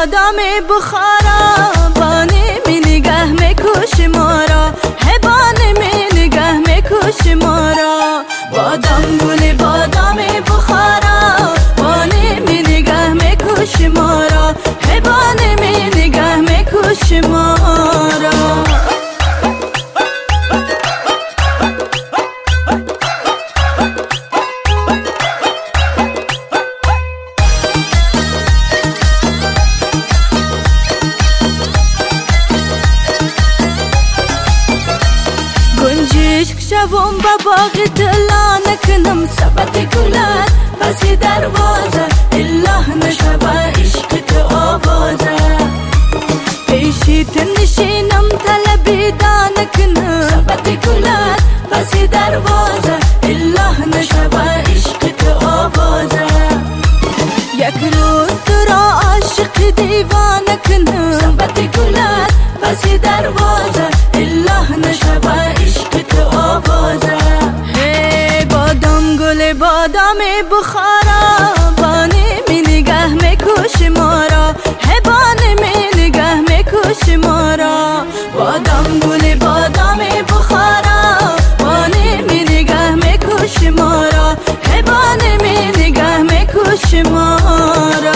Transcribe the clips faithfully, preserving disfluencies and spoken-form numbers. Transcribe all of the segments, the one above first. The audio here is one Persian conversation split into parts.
بادام بخارا، بانه می نگه میکش مارا، هی بانه می نگه میکش مارا. بادام گل بادام بخارا، بانه می نگه میکش مارا، هی بانه می نگه میکش مارا. گنجشک شوم با باغ دلا نکنم سبت گلت پس دروازه، الله نشوه عشق تو آوازه. پیشیت نشینم طلبیدا نکنم سبت گلت پس دروازه، الله نشوه عشق تو آوازه. یک روز تو را عاشق دیوانه کنم سبت گلت پس دروازه، الله نشوه عشق تو آوازه. هی بادام گل بادام بخارا، بانه می نگه میکش مارا، هی بانه می نگه میکش مارا. بادام گل بادام بخارا، بانه می نگه میکش مارا، هی بانه می نگه میکش مارا.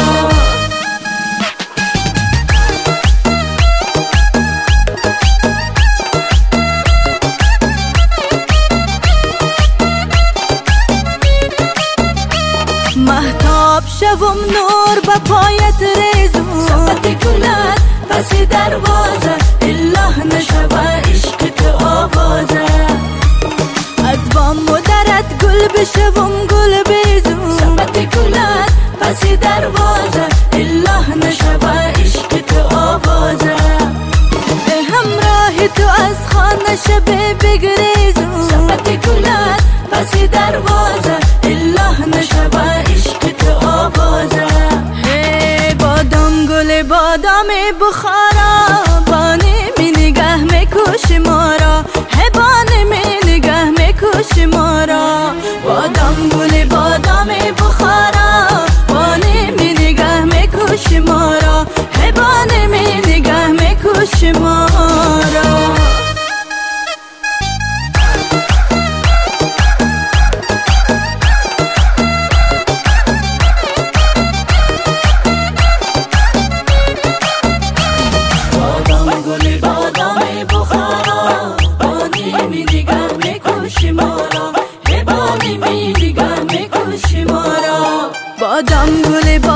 مهتاب شوم نور با پایت ریزم سبت گلت پس دروازه، الله نشوه عشق تو آوازه. از بام و درت گل بشوم گل بیزم سبت گلت پس دروازه، الله نشوه عشق تو آوازه. همراه تو از خانه شبه بگریزم سبت گلت پس دروازه، الله نشوه عشق تو آوازه. هی بادام گل بادام بخارا، بانه می نگه میکش مارا، هی بانه می نگه میکش مارا. بادام گل بادام بخارا، بانه می نگه میکش مارا، هی بانه می نگه میکش مارا. گل بادام بخارا، بانه می نگه میکش مارا، هی بانه می نگه میکش مارا. بادام گل